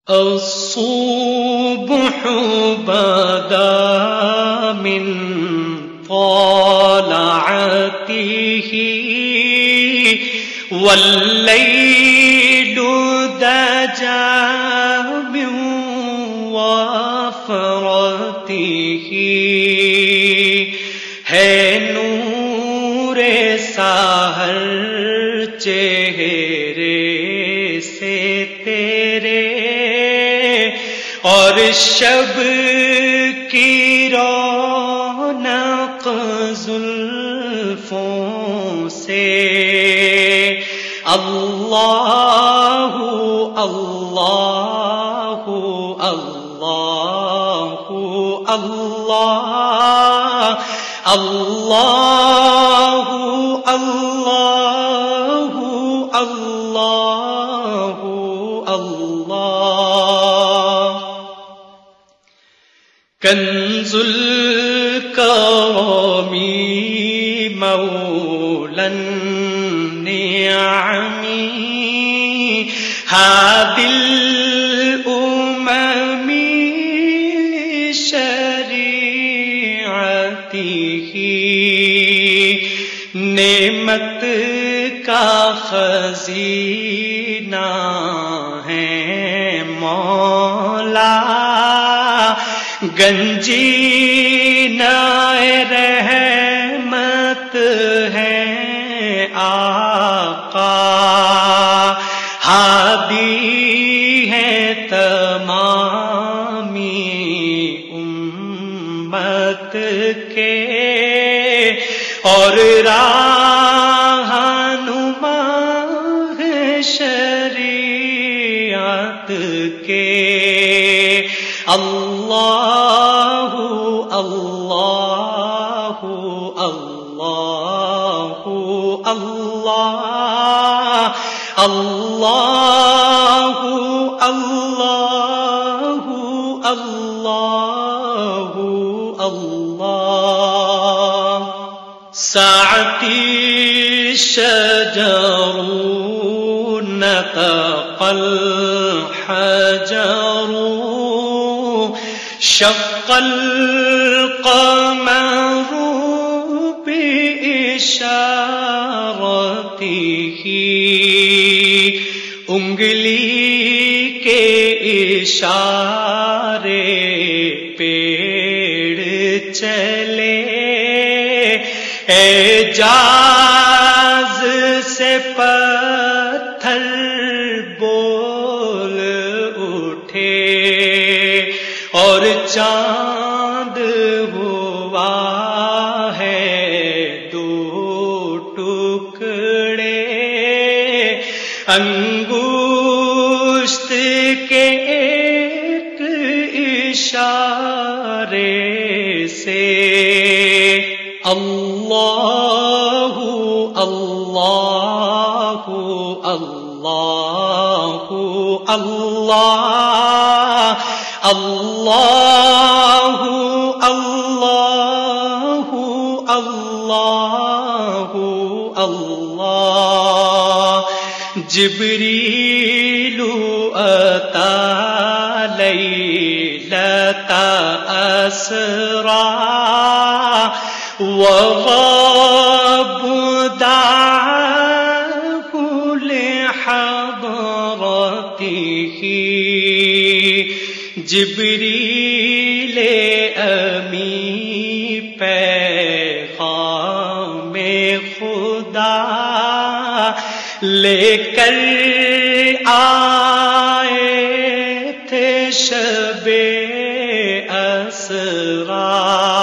الصبح بدا من طلعته والليل دجا من وفرته ہے نور سحر چہرے سے تیرے اور شب کی رونق زلفوں سے اللہ اللہ اللہ اللہ اللہ اللہ اللہ اللہ کنز الکرم مولا النعم هادي الأمم شریعته نعمت کا خزینہ ہے مولا گنجینہ رحمت ہے آقا ہادی ہے تمامی امت کے اور رہنما ہے شریعت کے اللہ اللہ اللہ اللہ اللہ اللہ اللہ اللہ ساعتی شجر نطق الحجر شق القمر بإشارته انگلی کے اشارے پیڑ چلے اعجاز سے پتھر بول اٹھے اور چاند ہوا ہے دو ٹکڑے انگشت کے ایک اشارے سے اللہ اللہ اللہ اللہ اللہ اللہ اللہ اللہ جبریل اتی لیلۃ اسری وغاب دعاه لحضرته جبریل امی پیغام خدا لے کر آئے تھے شب اسری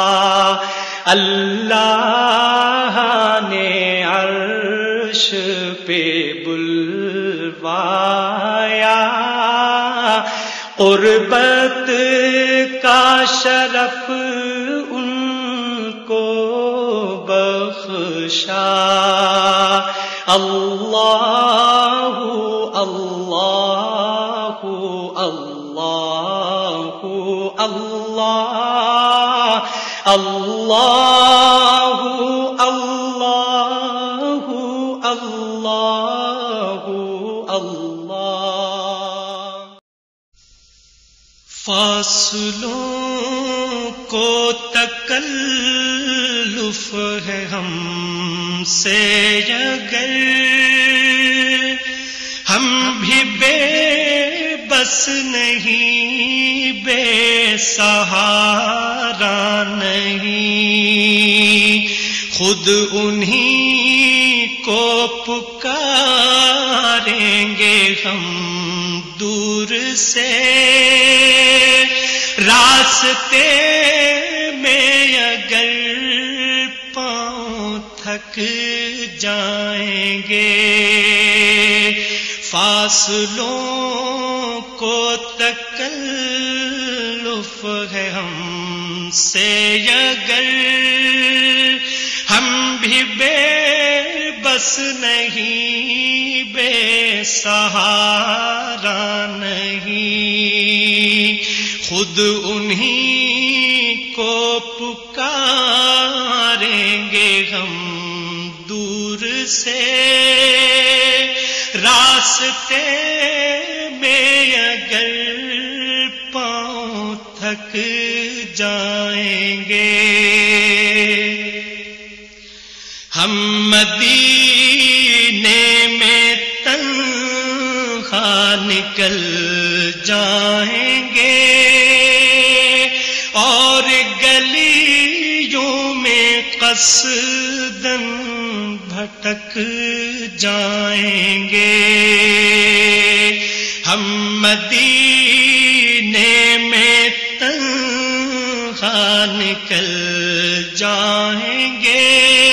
اللہ نے عرش پہ بلوایا قربت کا شرف ان کو بخشا اللہ اللہ اللہ اللہ اللہ اللہ اللہ اللہ فاصلوں کو تکلف ہے ہم سے اگر ہم بھی بے بس نہیں، بے سہارا نہیں، خود انہی کو پکاریں گے ہم دور سے، راستے میں اگر پاؤں تھک جائیں گے، فاصلوں کو تکلف ہے ہم سے اگر ہم بھی بے بس نہیں، بے سہارا نہیں، خود انہی کو پکاریں گے ہم دور سے، راستے میں اگر پاؤں تھک جائیں گے، ہم مدینے میں تنہا نکل جائیں گے اور گلیوں میں قصداً بھٹک جائیں گے، ہم مدینے میں تنہا نکل جائیں گے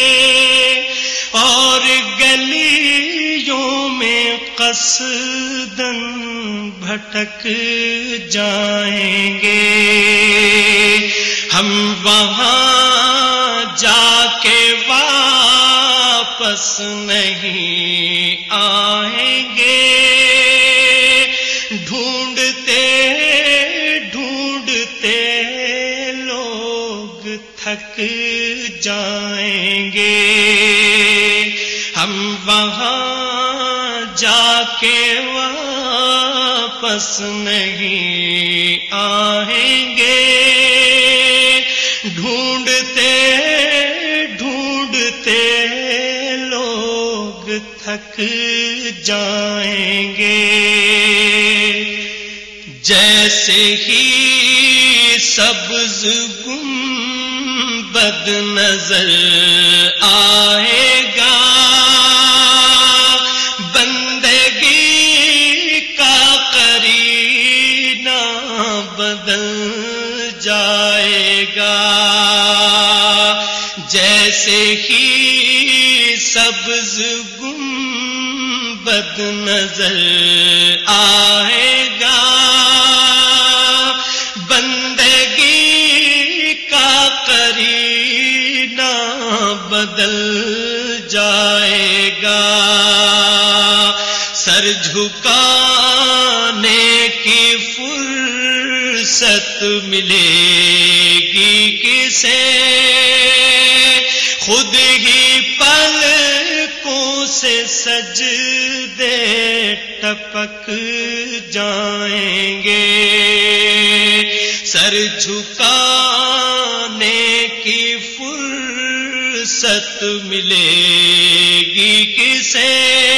اور گلیوں میں قصداً بھٹک جائیں گے، ہم وہاں جا کے واپس نہیں آئیں گے، ڈھونڈتے ڈھونڈتے لوگ تھک جائیں گے، ہم وہاں جا کے واپس نہیں آئیں گے، ڈھونڈتے ڈھونڈتے لوگ تھک جائیں گے، جیسے ہی سبز گنبد نظر آئے گا، بندگی کا قرینہ بدل جائے گا، جیسے ہی سبز گنبد نظر آئے گا، بندگی کا قرینہ بدل جائے گا، سر جھکانے کی فرصت ملے گی کسے، خود ہی پلکوں سے سجدے ٹپک جائیں گے، سر جھکانے کی فرصت ملے گی کسے،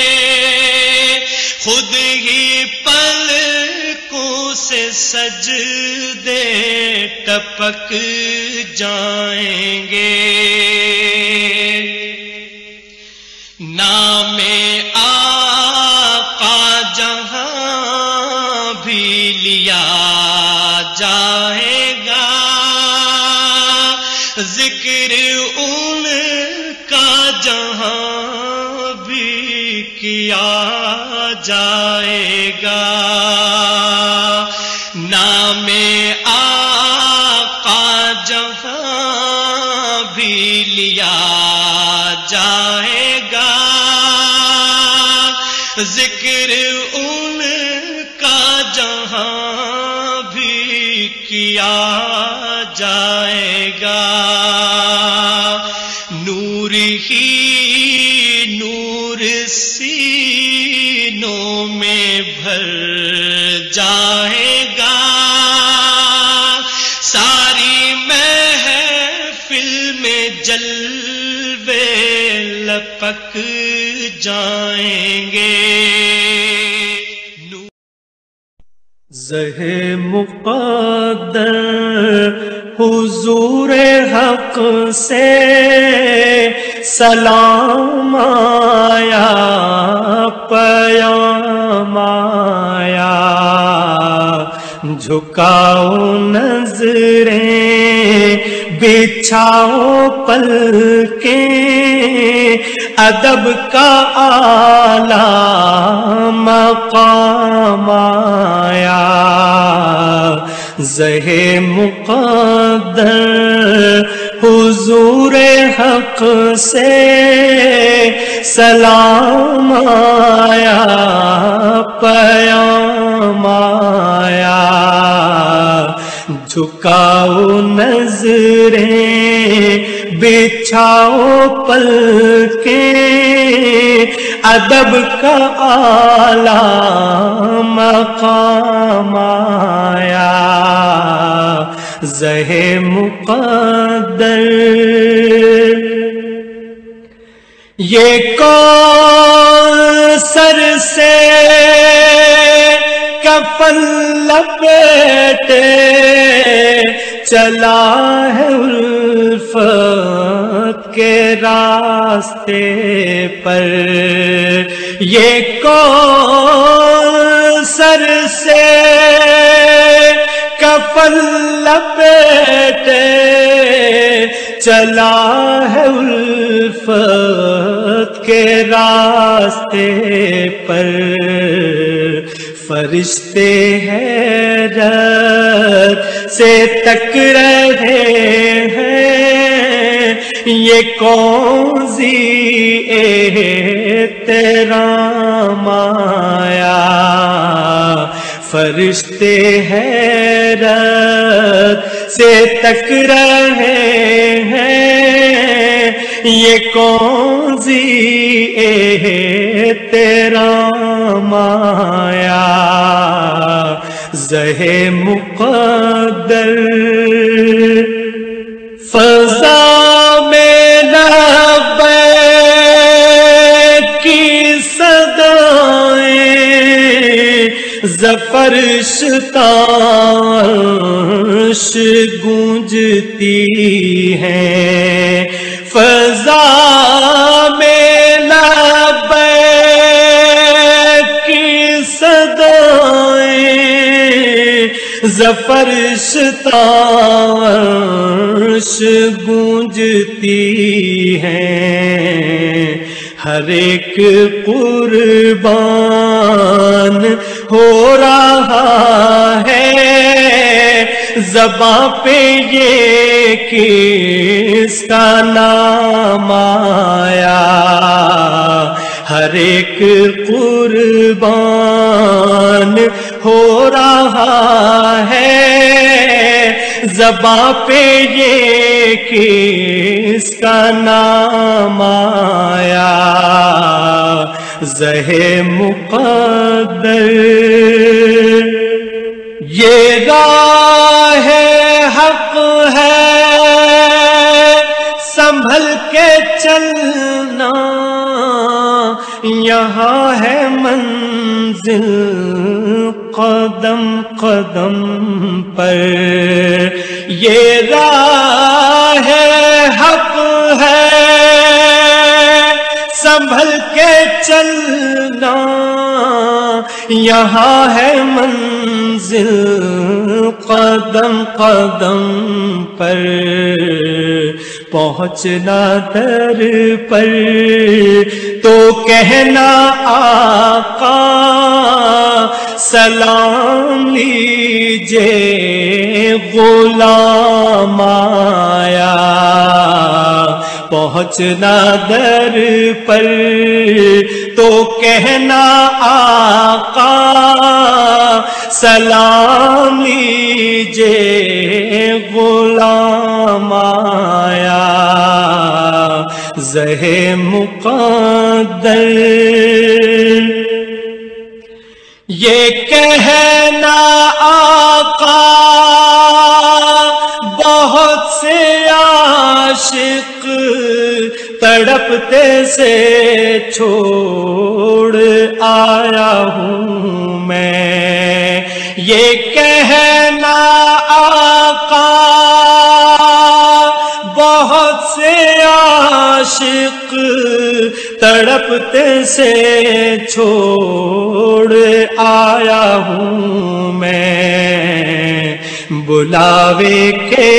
خود ہی پلکوں سے سجدے ٹپک جائیں گے، نام آقا جہاں بھی لیا جائے گا، ذکر ان کا جہاں بھی کیا جائے گا، نام آقا جہاں بھی لیا جائے گا، ذکر ان کا جہاں بھی کیا جائے گا، نور ہی نور سینوں میں بھر جائے گا، زہ مقدر حضور حق سے سلام آیا، پیام آیا، جھکاؤ نظریں بچھاؤ پلکیں، ادب کا اعلیٰ مقام آیا، زہ مقدر حضور حق سے سلام آیا، پیام آیا، جھکاؤ نظریں بچھاؤ پلکیں، ادب کا اعلیٰ مقام آیا، زہ مقدر۔ یہ کوثر سے کفن لپیٹے چلا ہے الفت کے راستے پر، یہ کوثر سے کفن لپیٹے چلا ہے الفت کے راستے پر، فرشتے حیرت سے تک رہے ہیں، یہ کون سی احترام آیا، فرشتے حیرت سے تک رہے ہیں، یہ کون سی احترام آیا، زہ مقدر۔ فضا میں لبیک کی صدائیں زفرش تاش گونجتی ہیں، فضا میں لبیک کی صدائیں زفرش تاش گونجتی ہیں، ہر ایک قربان ہو رہا ہے، زباں پہ یہ کس کا نام آیا، ہر ایک قربان ہو رہا ہے، زباں پہ یہ کس کا نام آیا، زہ مقدر۔ یہ راہ حق ہے سنبھل کے چلنا، یہاں ہے منزل قدم قدم پر، یہ راہ حق ہے سنبھل کے چلنا، یہاں ہے منزل قدم قدم پر، پہنچنا در پر تو کہنا آقا سلام لیجے غلام آیا، پہنچنا در پر تو کہنا آقا سلام لیجے غلام آیا، زہ مقدر۔ یہ کہنا آقا بہت سے عاشق تڑپتے سے چھوڑ آیا ہوں میں، یہ کہنا آقا بہت سے عاشق تڑپتے سے چھوڑ آیا ہوں میں، بلاوے کے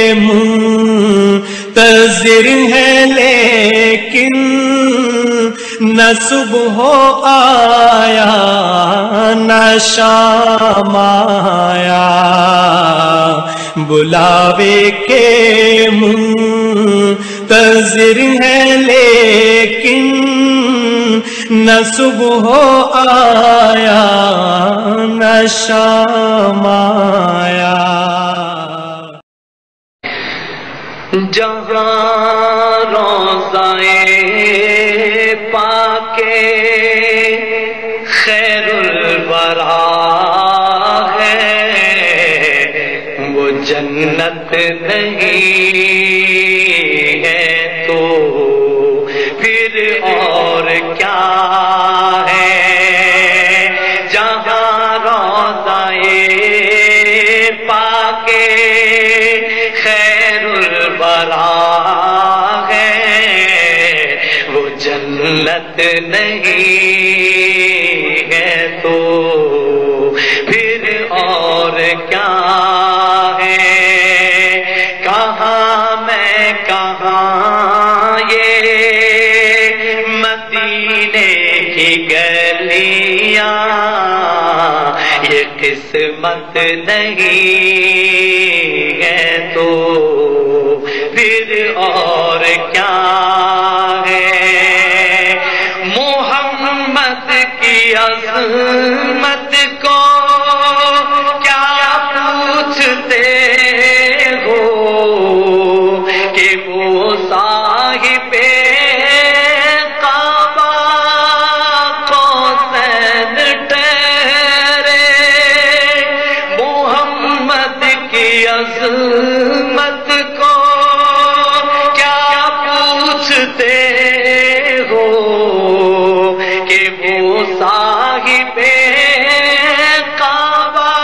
منتظر ہے لیکن نہ صبح آیا نہ شام آیا، بلاوے کے منتظر ہے لیکن نہ صبح آیا نہ شام آیا۔ جہاں روضہ پاک خیر الورا ہے، وہ جنت نہیں ہے تو پھر اور کیا ہے؟ جہاں روضہ پاک خیر الورا ہے، وہ جنت نہیں ہے تو پھر اور کیا ہے؟ کہاں میں کہاں یہ مدینے کی گلیاں، یہ قسمت نہیں ہے تو پھر اور کیا ہے؟ محمد کی عظمت کو کیا پوچھتے ہو کہ وہ صاحب کعبہ قوسین ٹھہرے؟ محمد کی عظمت کو کیا پوچھتے ہو کہ وہ صاحب کعبہ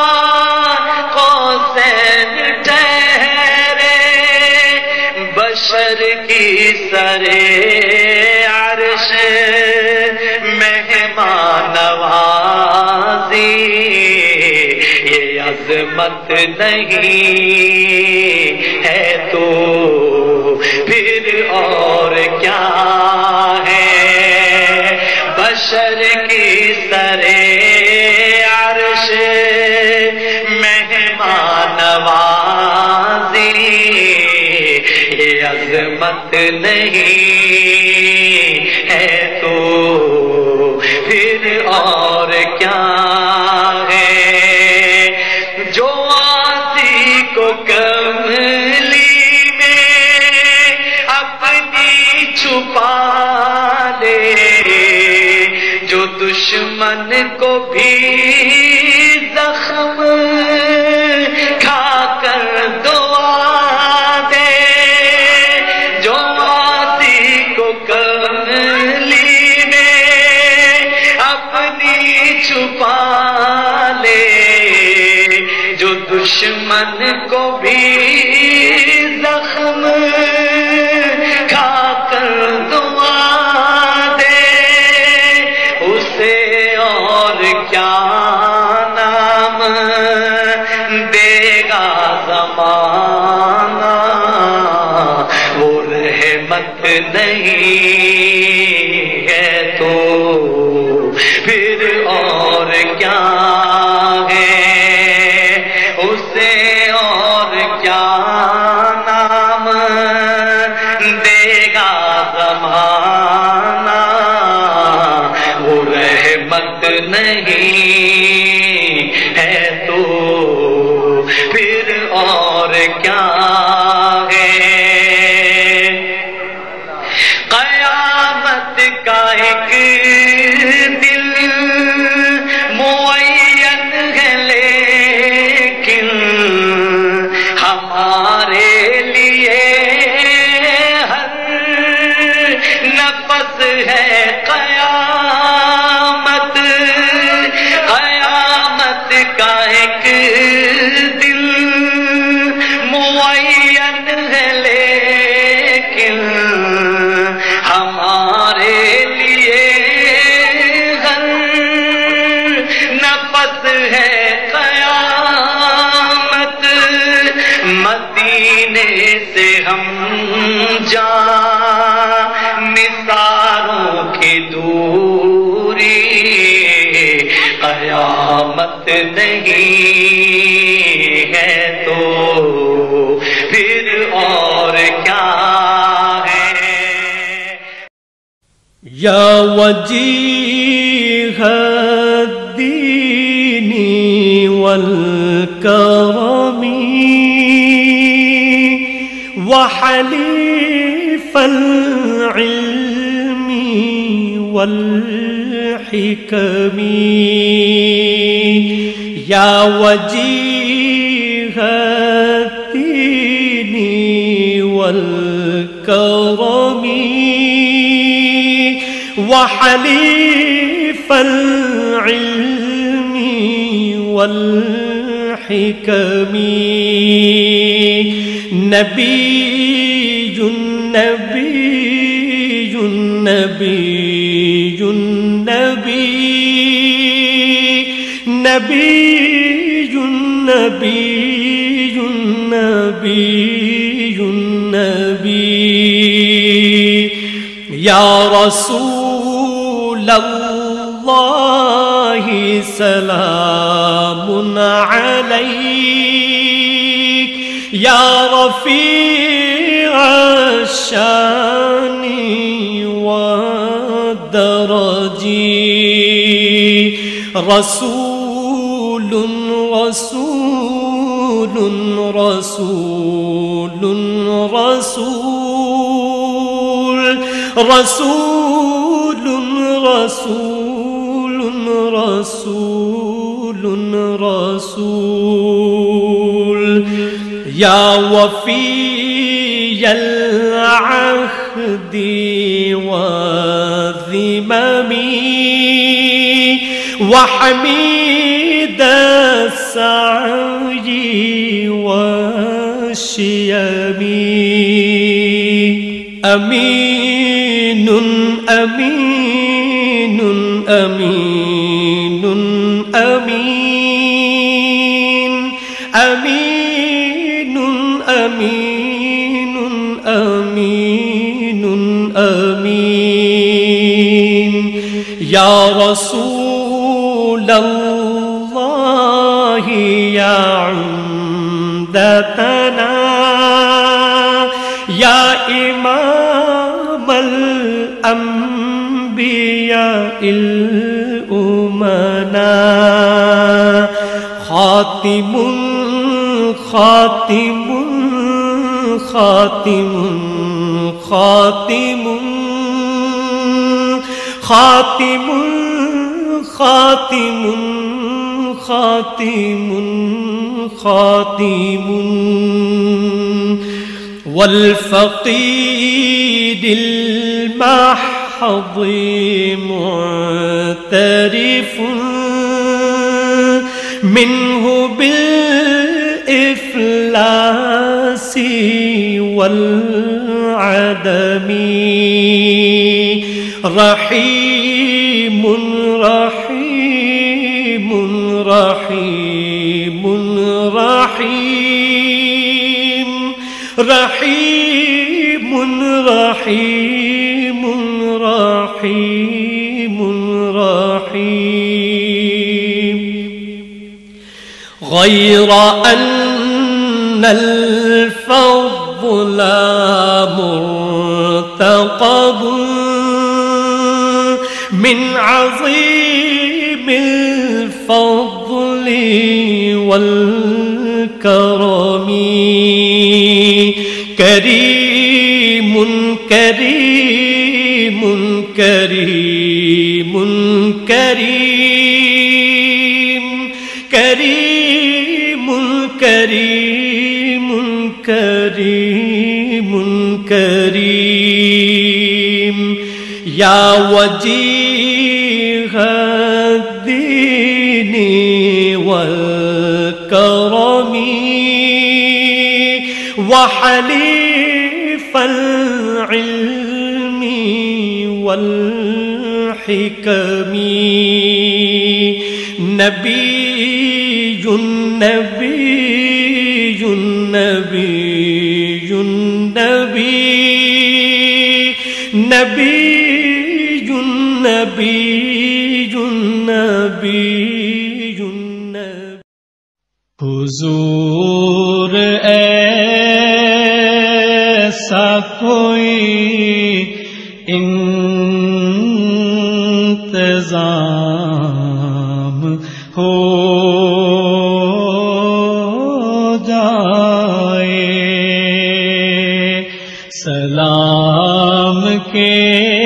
قوسین ٹھہرے؟ بشر کی سرے عرش مہمان نوازی، یہ عظمت نہیں ہے تو پھر اور کیا ہے؟ بشر کی سرے عرش مہمان نوازی، یہ عظمت نہیں ہے تو پھر اور کیا ہے؟ جو آسی کو کملی میں اپنی چھپا لے، جو دشمن کو بھی زخم کھا کر دعا دے، جو آسی کو کملی میں اپنی چھپا لے، جو دشمن کو بھی زخم کھا کر دعا دے، اسے اور کیا نام دے گا زمانہ؟ وہ رحمت نہیں ہے تو پھر اور کیا ہے؟ اسے اور کیا نام دے گا زمانہ؟ وہ رحمت نہیں ہے تو پھر اور کیا ہے؟ قیامت کا ایک دل معین ہے لیکن ہمارے لیے ہر نفس ہے قیامت، قیامت کا دن معین ہے لیکن ہمارے لیے ہر نفس ہے قیامت مدینے سے ہم نثاروں کی دوری قیامت نہیں ہے تو پھر اور کیا ہے یا وجیہ الدین والکرم وحلیف العلم والحکم یا وجیہ الدین والکرم وحلیف العلم والحکم نبی نبی نبی نبی نبی نبی نبی نبی یا رسول اللہ سلام علیک یا رفیع الشان والدرج رسول رسول رسول رسول رسول رسول رسول رسول یا وفی العہد والذمم وحمید السعی والشیم امین امین امین امین امین امین امین امین یا رسول اللہ یا عمدتنا یا امام الانبیاء الامنا خاتم خاتم خاتم خاتم خاتم خاتم خاتم خاتم والفقيد المحض معترف منه بالإفلاس والعدم رحيم رحيم رحيم رحيم رحيم رحيم رحيم رحيم غير أن الفضل مرتقب من عظيم الفضل والكرم كريم كريم كريم كريم كريم كريم كريم كريم يا وجيه الدين والكرم الكرم وحليف العلم والحكم نبي نبي نبي نبي نبي نبي نبي حضور ایسا کوئی انتظام ہو جائے سلام کے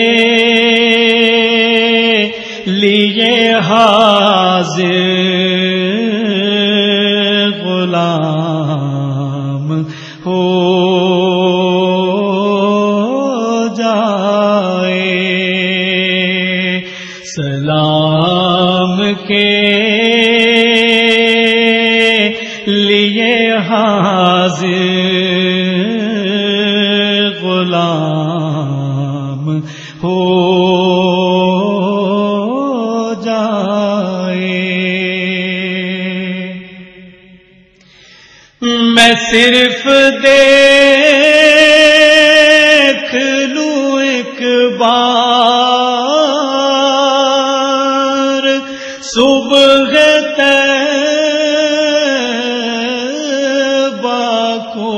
لیے حاضر غلام ہو جائے سلام کے لیے حاضر غلام ہو جائے میں صرف دیکھ لوں ایک بار صبح طیبہ کو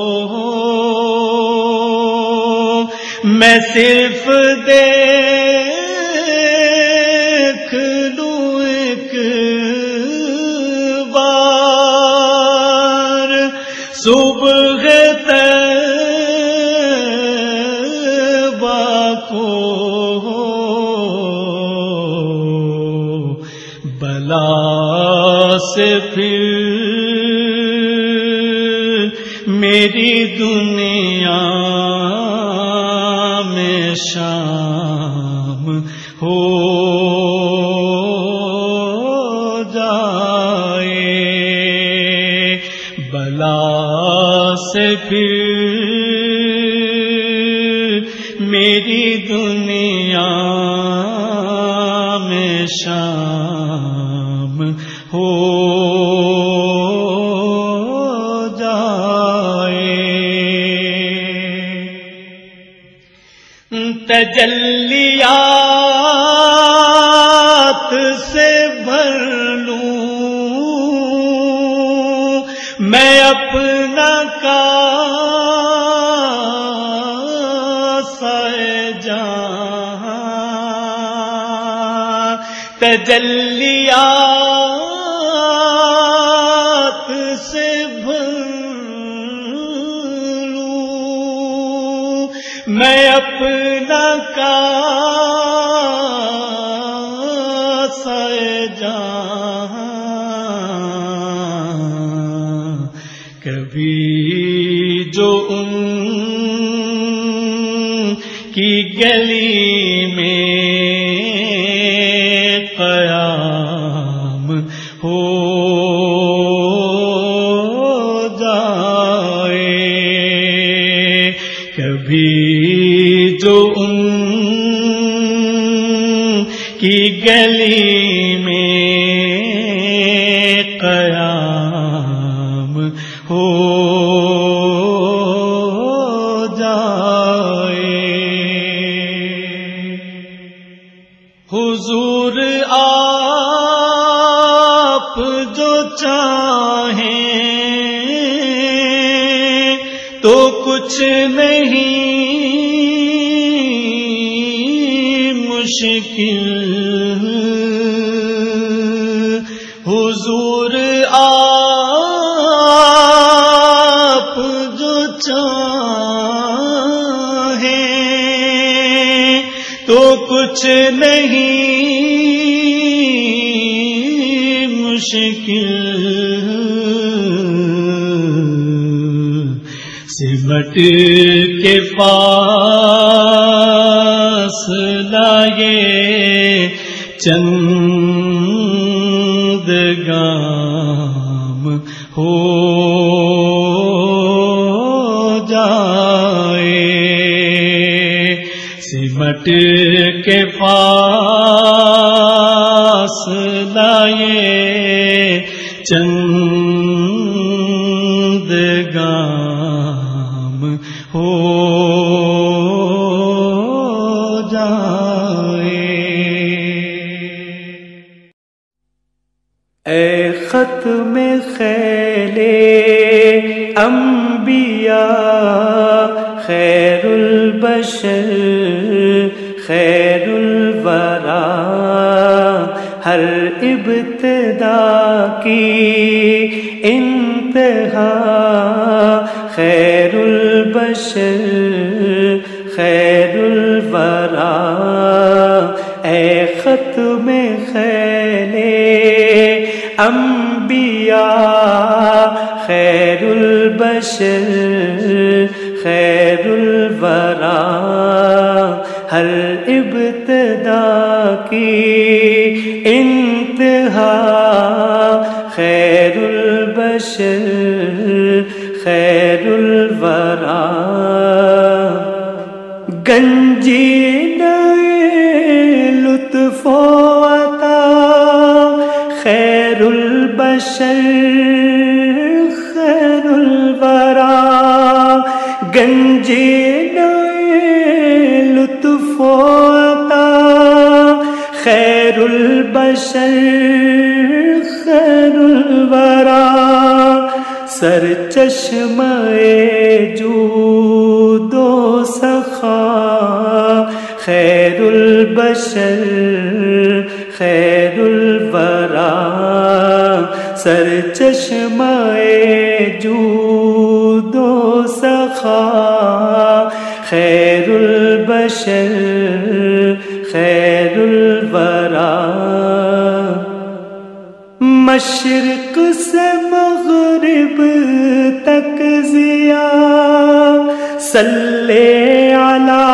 میں صرف دیکھ لوں ایک بار صبح طیبہ کو بلا سے پھر میری دنیا میں شام ہو جائے بلا سے پھر میری دنیا میں شام ہو جائے تجلیات سے بھر لوں میں اپنا کاسہ جہاں تجلیات سے بھر لوں میں اپنا کاسہ جہاں کبھی جو ان کی گلی میں قیام ہو جائے کبھی جو ان کی گلی میں قیام ہو جائے حضور آپ جو چاہیں تو کچھ نہیں مشکل حضور آپ جو چاہیں تو کچھ نہیں مشکل سمٹ کے پاس لائے چند گام ہو جائے، سمٹ کے فاصلہ یہ چند گام ہو جائے۔ اے ختم خیل انبیاء، خیر البشر خیر الورا، ہر ابتدا کی انتہا، خیر البشر خیر الورا، اے ختم خیل انبیاء، خیر البشر خیر الورا، ہر ابتدا کی انتہا، خیر البشر خیر الورا، گنجینہ لطف و عطا، خیر البشر خیر الورا، گنجینہ لطف و عطا، خیر البشر خیر الورا، سرچشمہ جود و سخا، خیر البشر خیر الورا، سرچشمہ جود و سخا، خیر البشر خیر الورا، مشرق سے مغرب تک ضیاء، صلی علی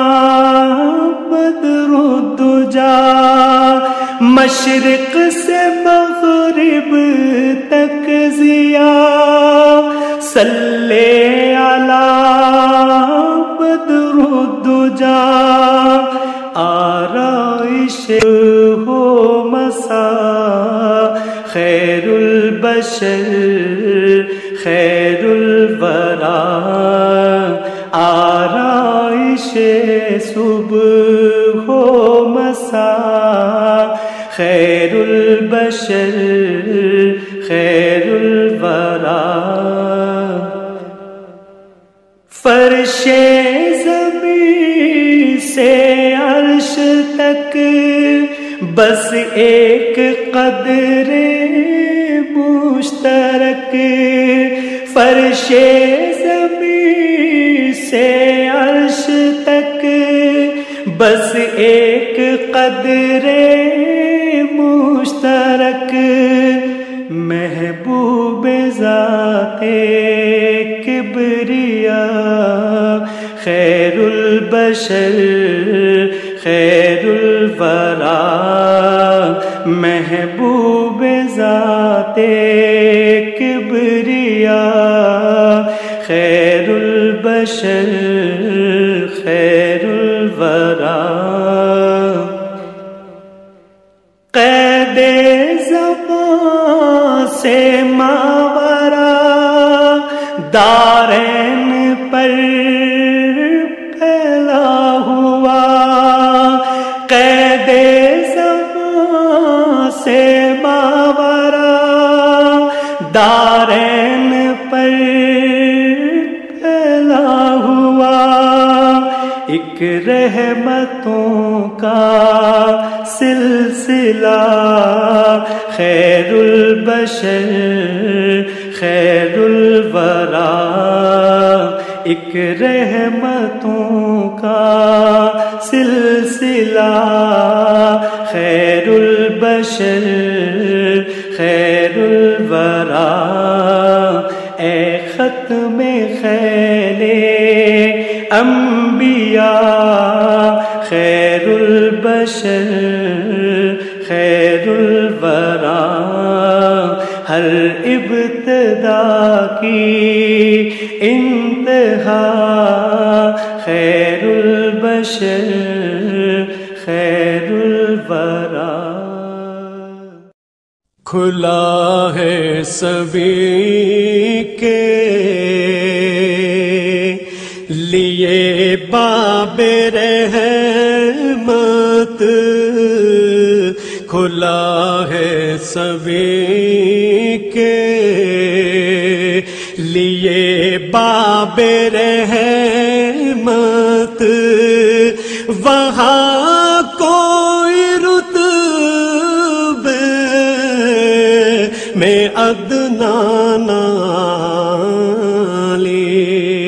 بدر الدجا، مشرق سے مغرب تک ضیاء، صلی علی بدر الدجا، آرائش ہو مساء، خیر البشر خیر الورا، آرائش صبح ہو مساء، خیر البشر خیر الورا، فرش زمین سے عرش تک بس ایک قدر مشترک، فرش زمین سے عرش تک بس ایک قدر مشترک، محبوب ذات کبریاء، خیر البشر خیر الورا، محبوب ذات کبریاء، خیر البشر خیر الورا، قید زمان سے ماورا، دارین پر پھیلا ہوا، قید زمان سے ماورا، دارین پر پھیلا ہوا، ایک رحمتوں کا سلسلہ، خیر البشر خیر الورا، ایک رحمتوں کا سلسلہ، خیر البشر خیر الورا، اے ختم خیل انبیاء، خیر البشر خیر الورا، ہر ابتدا کی انتہا خیر البشر خیر الورا. کھلا ہے سبھی کے لیے باب رحمت، کھلا ہے سبھی کے لیے باب رحمت. وہاں کوئی رتبے میں ادنا نالی،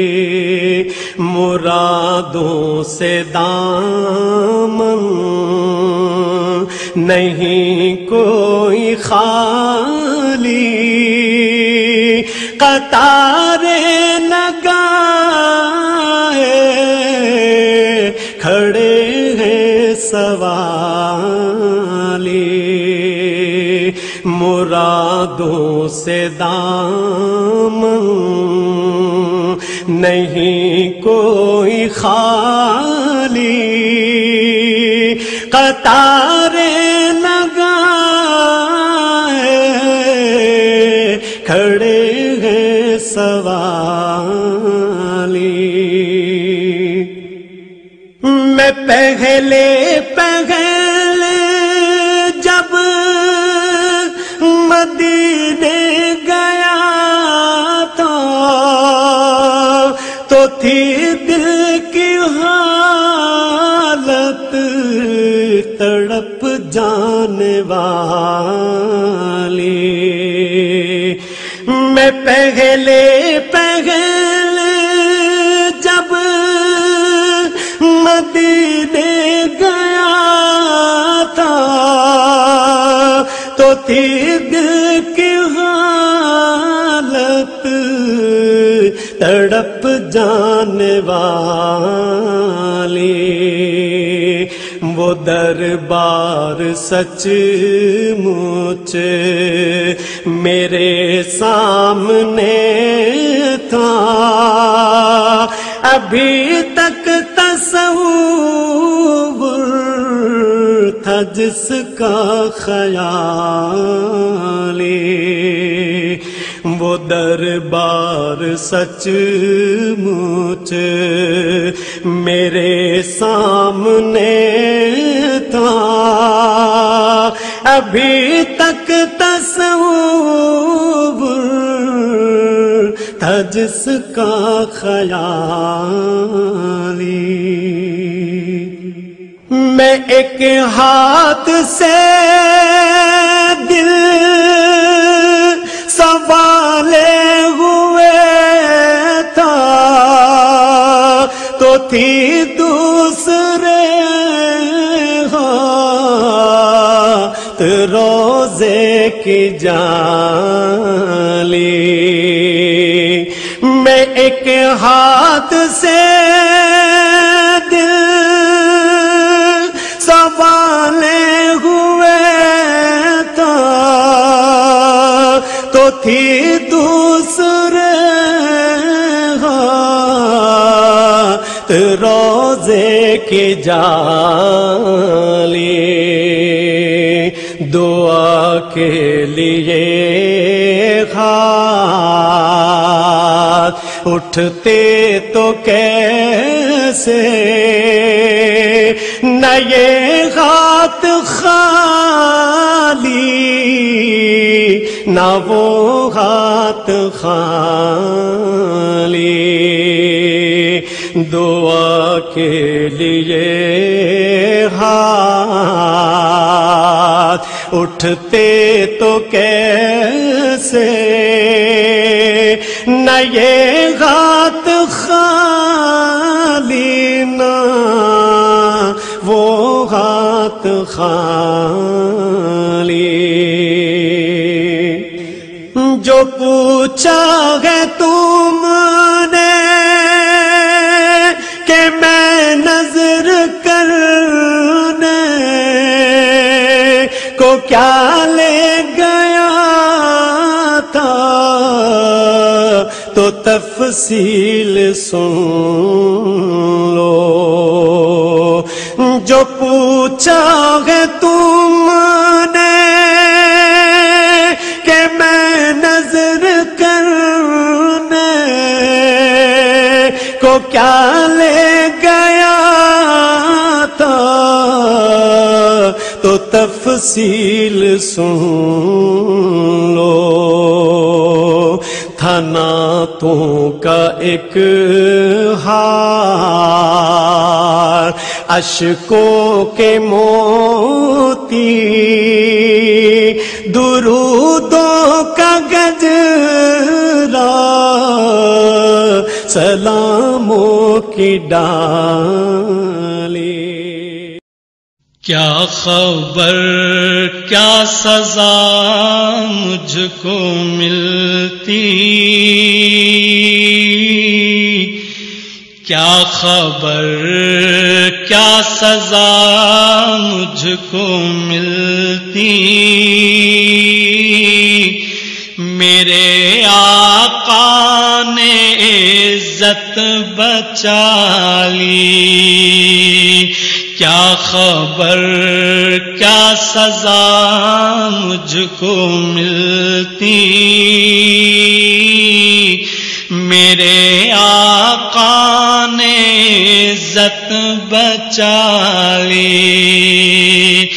مرادوں سے دامن نہیں کوئی خالی. قطارے لگائے کھڑے ہیں سوالی، مرادوں سے دامن نہیں کوئی خالی. قطارے لگائے کھڑے ہیں سوالی. میں پہلے جب مدینے گیا تو تھی دل کی حالت تڑپ جانے والی. میں پہلے جب مدینے گیا تھا تو تھی دل کی حالت تڑپ جانے والی. وہ دربار سچ مچ میرے سامنے تھا، ابھی تک تصور تھا جس کا خیالی. وہ دربار سچ مچ میرے سامنے تھا، ابھی تک تصور تھا جس کا خیالی. میں ایک ہاتھ سے دل سنبھالے ہوئے تھا تو تھی دوسرے ہاتھ روزے کی جالی. میں ایک ہاتھ سے دل سنبھالے ہوئے تھا تو تھی دوسرے ہاتھ روزے کی جالی. دعا کے لیے ہاتھ اٹھتے تو کیسے، نہ یہ ہاتھ خالی نہ وہ ہاتھ خالی. دعا کے لیے ہاتھ اٹھتے تو کیسے، نہ یہ ہاتھ خالی نہ وہ ہاتھ خالی. جو پوچھا ہے تم نے کہ میں نظر کرنے کو کیا لے گیا تھا تو تفصیل سن لو، جو پوچھا ہے تم نے کہ میں نظر کرنے کو کیا لے گیا تھا، تو تفصیل سن لو۔ تھا نعتوں کا ایک ہار، اشکوں کے موتی، درودوں کا گجرا، سلاموں کی ڈالی۔ کیا خبر کیا سزا مجھ کو ملتی، کیا خبر کیا سزا مجھ کو ملتی، میرے آقا نے عزت بچا لی، کیا خبر کیا سزا مجھ کو ملتی، میرے آقا نے عزت بچا لی۔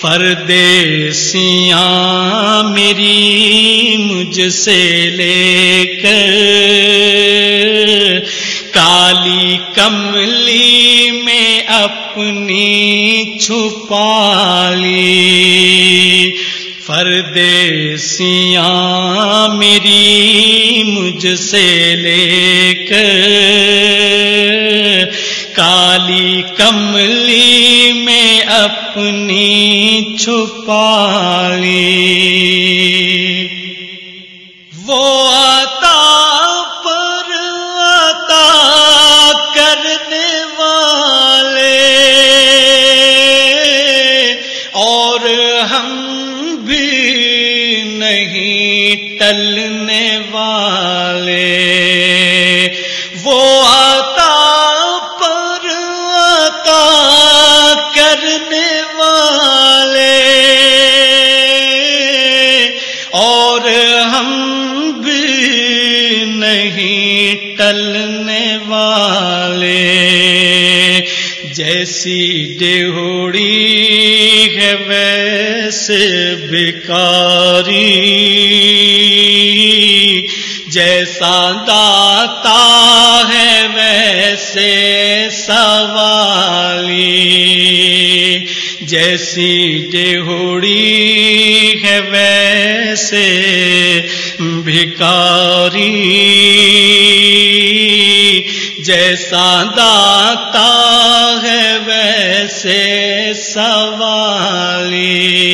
پردیسیاں میری مجھ سے لے کر کالی کملی میں اپنی چھپا لی، پردیسیاں میری مجھ سے لے کر کالی کملی میں اپنی چھپا لی۔ وہ عطا پر عطا کرنے والے اور ہم بھی نہیں ٹلنے والے، وہ عطا پر عطا کرنے والے اور ہم بھی نہیں ٹلنے والے۔ جیسی ڈیہوڑی ہے ویسے بھکاری، جیسا داتا ہے ویسے سوالی، جیسی ڈیہوڑی ہے ویسے بھکاری، جیسا داتا ہے ویسے سوالی۔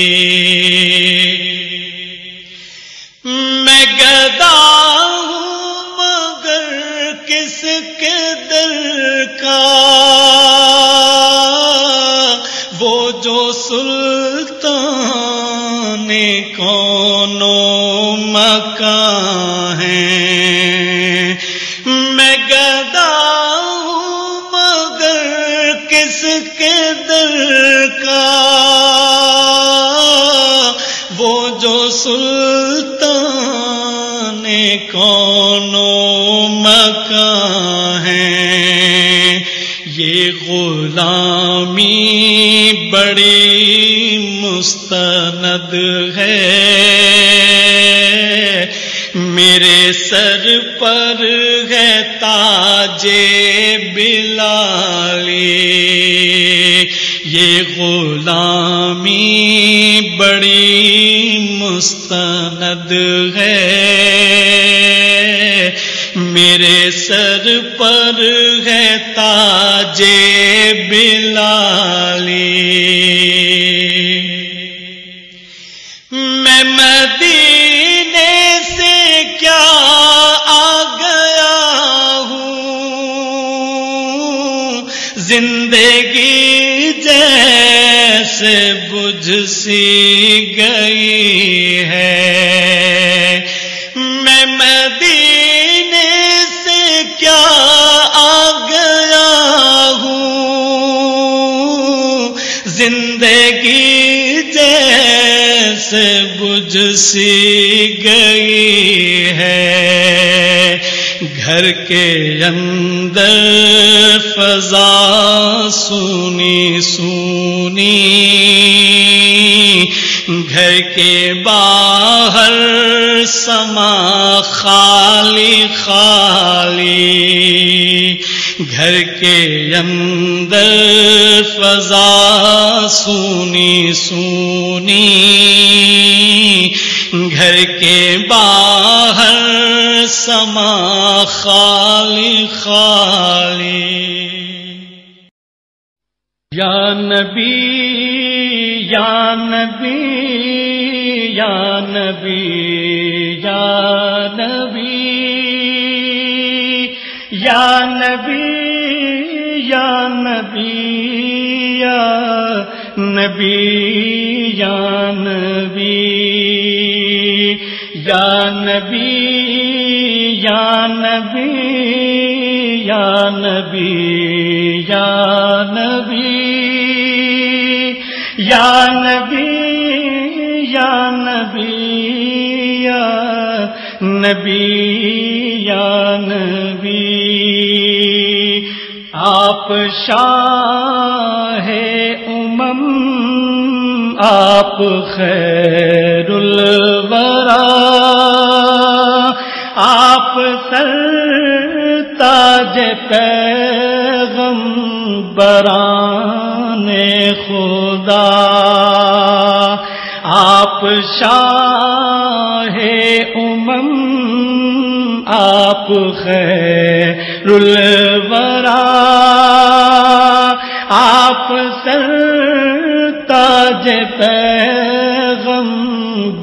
میں گدا ہوں مگر کس کے در کا، وہ جو سلطان کونوں مکان ہے، میں گدا ہوں مگر کس کے در کا، وہ جو سلطان کونوں مکان ہے۔ یہ غلامی بڑی مستند ہے، میرے سر پر ہے تاج بلالی، یہ غلامی بڑی مستند ہے، میرے سر پر ہے تاج بلالی۔ میں مدینے سے کیا آ گیا ہوں، زندگی جیسے بجھ سی گئی ہے، میں مدینے کیا آ گیا ہوں، زندگی جیسے بجھ سی گئی ہے، گھر کے اندر فضا سونی سونی، گھر کے باہر سما خالی خالی، گھر کے اندر فضا سونی سونی، گھر کے باہر سما خالی خالی۔ یا نبی یا نبی یا نبی یا نبی یا نبی یا نبی یا نبی یا نبی یا نبی یا نبی یا نبی یا نبی یا نبی یا نبی یا نبی یا نبی، آپ شاہ آپ خیر الورا، آپ سر تاج پیغمبران خدا، آپ شاہ آپ خیر الورا، آپ سر تاج پیغمبران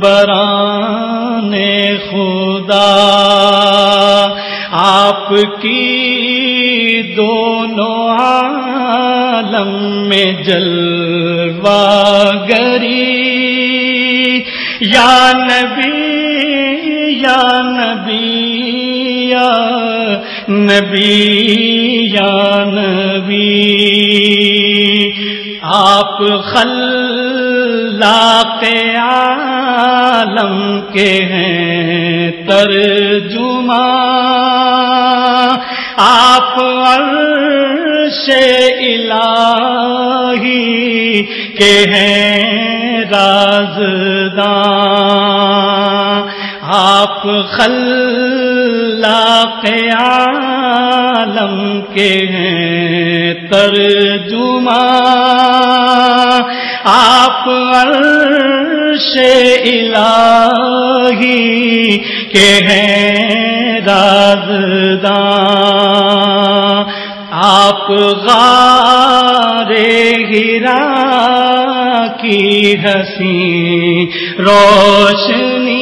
خدا، آپ کی دونوں عالم میں جلوہ گری، یا نبی یا نبی یا نبی یا نبی، آپ خلاق عالم کے ہیں ترجمہ، آپ عرش الہی کے ہیں رازداں، آپ خلاق عالم کے ہیں ترجمہ، آپ عرش الہی کے ہیں رازداں، آپ غار حرا کی حسین روشنی،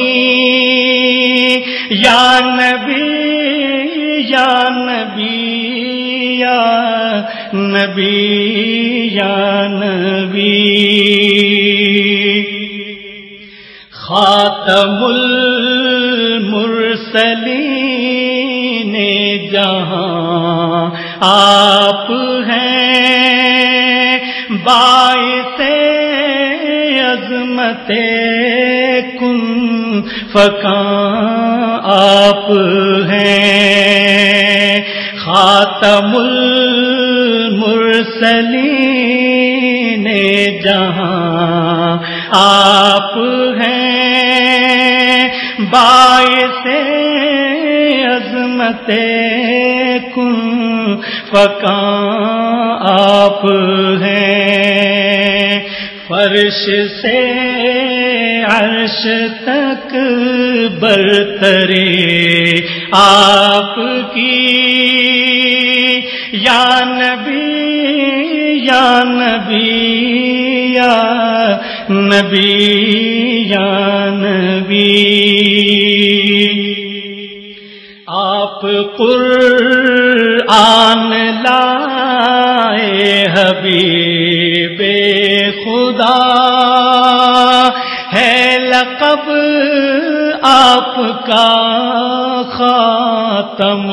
یا نبی یا نبی یا نبی یا نبی، خاتم المرسلین جہاں آپ ہیں، باعث عظمت کن فکاں آپ ہیں، خاتم المرسلین جہاں آپ ہیں، باعث عظمت کن فکاں آپ ہیں، فرش سے عرش تک برتری آپ کی، یا نبی یا نبی یا نبی یا نبی، آپ قرآن لائے حبیب خدا، ہے لقب آپ کا خاتم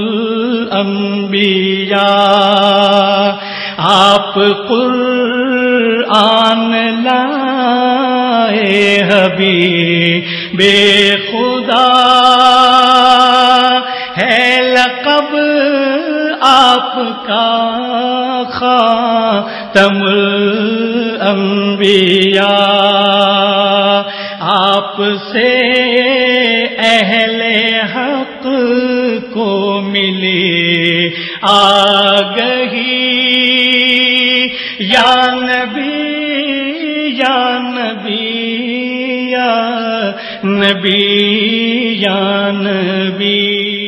الانبیاء آپ قرآن لائے حبیب خدا ہے لقب آپ کا خاتم الانبیاء آپ سے اہل حق کو ملی آگہی یا نبی یا نبی یا نبی یا نبی